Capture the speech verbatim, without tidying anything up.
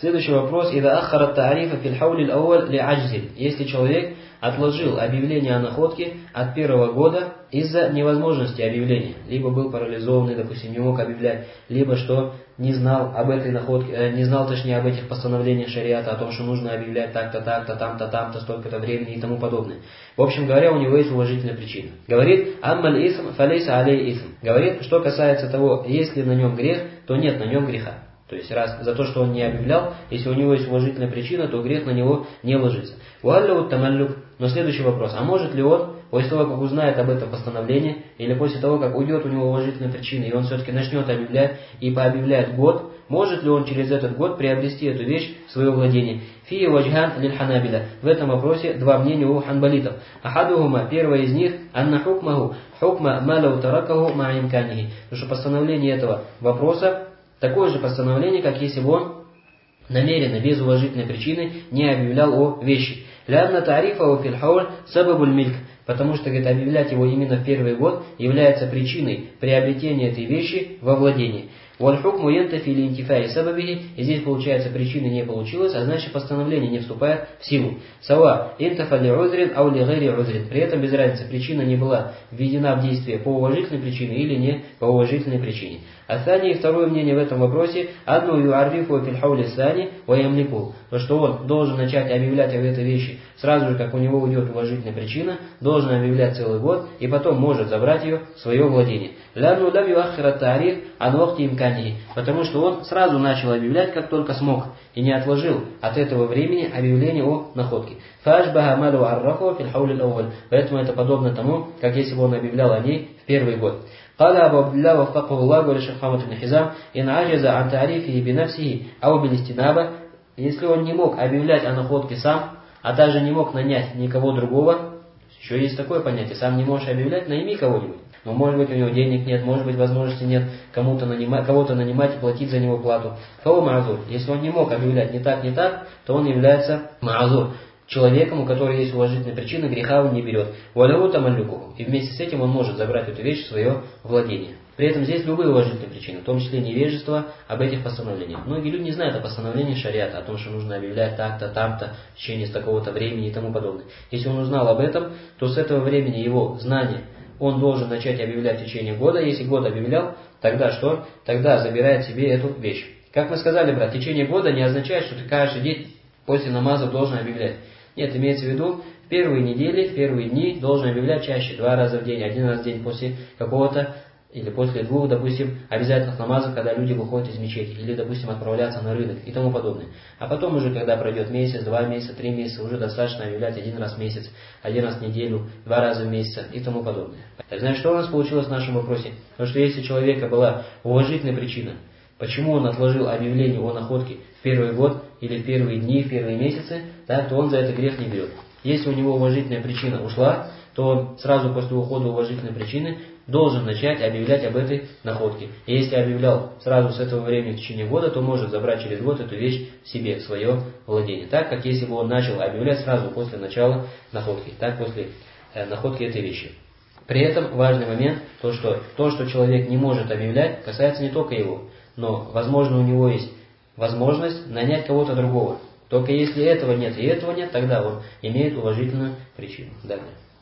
Следующий вопрос. «Ида аххара тарифа фил хаули ал-ауаль ли аджзин». Если человек отложил объявление о находке от первого года из-за невозможности объявления, либо был парализованный, допустим, не мог объявлять, либо что не знал об этой находке, не знал точнее об этих постановлениях шариата, о том, что нужно объявлять так-то, так-то, там-то, там-то, столько-то времени и тому подобное. В общем говоря, у него есть уважительная причина. Говорит, аммаль исм фалейса алей исм. Говорит, что касается того, если на нем грех, то нет на нем греха. То есть раз за то, что он не объявлял, если у него есть уважительная причина, то грех на него не ложится. Но следующий вопрос. А может ли он, после того, как узнает об этом постановлении, или после того, как уйдет у него уважительная причина, и он все-таки начнет объявлять и пообъявляет год, может ли он через этот год приобрести эту вещь в свое владение? Фи ваджхан лиль ханабиля. В этом вопросе два мнения у ханбалитов. Ахадухума, первое из них, анна хукмаху, хукма малау таракаху ма имканихи. Потому что постановление этого вопроса такое же постановление, как если бы он намеренно, без уважительной причины, не объявлял о вещи. Лянна тарифа фил хауль сабабуль мильк. Потому что, говорит, объявлять его именно в первый год является причиной приобретения этой вещи во владении. Вальхукму янтафи ли интифаи сабабихи. И здесь, получается, причины не получилось, а значит постановление не вступает в силу. Сава интафа ли узрин ау ли гэри узрин. При этом без разницы, причина не была введена в действие по уважительной причине или не по уважительной причине. А Сани, второе мнение в этом вопросе, одну юаррифу фил хаули сани ва ямлику. То, что он должен начать объявлять об этой вещи сразу же, как у него уйдет уважительная причина, должен объявлять целый год, и потом может забрать ее в свое владение. Лянну лям юаххира тариф ан вахти имканихи. Потому что он сразу начал объявлять, как только смог, и не отложил от этого времени объявление о находке. Фашбаха малу аррафу фил хаули ал-ауаль. Поэтому это подобно тому, как если бы он объявлял о ней в первый год. قال أبو عبد الله وفقه الله ولشيخ محمد بن حزام إن عجز عن تعريفه بنفسه أو بالاستنابة. Если он не мог объявлять о находке сам, а также не мог нанять никого другого, еще есть такое понятие, сам не можешь объявлять, найми кого-нибудь. Но может быть у него денег нет, может быть возможности нет кому-то нанимать, кого-то нанимать и платить за него плату. Фау маазур. Если он не мог объявлять не так, не так, то он является маазур. Человеком, у которого есть уважительная причина, греха он не берет. Валяву тамалюку. И вместе с этим он может забрать эту вещь в свое владение. При этом здесь любые уважительные причины, в том числе невежество об этих постановлениях. Многие люди не знают о постановлении шариата, о том, что нужно объявлять так-то, там-то, в течение такого-то времени и тому подобное. Если он узнал об этом, то с этого времени его знание он должен начать объявлять в течение года. Если год объявлял, тогда что? Тогда забирает себе эту вещь. Как мы сказали, брат, в течение года не означает, что ты каждый день после намаза должен объявлять. Нет, имеется в виду, в первые недели, в первые дни должен объявлять чаще, два раза в день, один раз в день после какого-то, или после двух, допустим, обязательных намазов, когда люди выходят из мечети, или, допустим, отправляться на рынок и тому подобное. А потом уже, когда пройдет месяц, два месяца, три месяца, уже достаточно объявлять один раз в месяц, один раз в неделю, два раза в месяц и тому подобное. Значит, что у нас получилось в нашем вопросе? Потому что если у человека была уважительная причина, почему он отложил объявление о находке в первый год, или в первые дни, в первые месяцы, да, то он за это грех не берет. Если у него уважительная причина ушла, то он сразу после ухода уважительной причины должен начать объявлять об этой находке. И если объявлял сразу с этого времени в течение года, то может забрать через год эту вещь себе, в свое владение. Так, как если бы он начал объявлять сразу после начала находки. Так, после э, находки этой вещи. При этом важный момент, то что, то, что человек не может объявлять, касается не только его, но, возможно, у него есть возможность нанять кого-то другого. Только если этого нет и этого нет, тогда он имеет уважительную причину. Далее.